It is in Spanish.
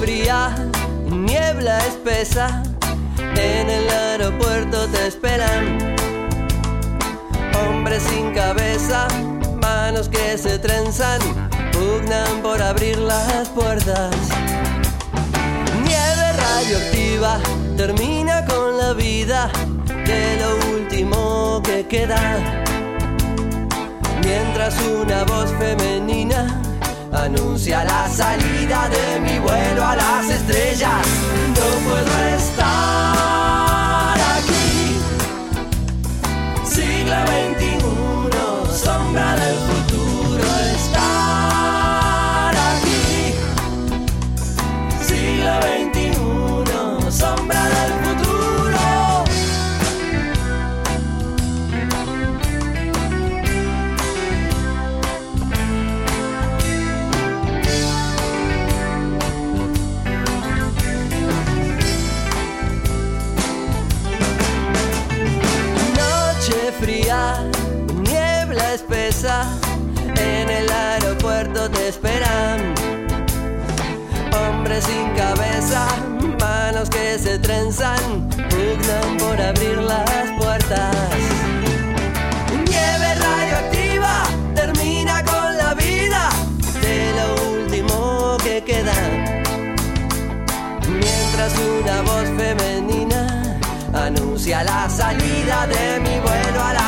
fría, niebla espesa, en el aeropuerto te esperan. Hombres sin cabeza, manos que se trenzan, pugnan por abrir las puertas. Nieve radioactiva termina con la vida de lo último que queda, mientras una voz femenina anuncia la salida de mi vuelo a las estrellas. No puedo estar aquí. Siglo XXI, sombra del futuro, estar aquí. Siglo XXI, sombra del futuro. Fría, niebla espesa, en el aeropuerto te esperan. Hombres sin cabeza, manos que se trenzan, pugnan por abrir las puertas. Nieve radioactiva termina con la vida de lo último que queda, mientras una voz femenina anuncia la salida de mi vuelo a la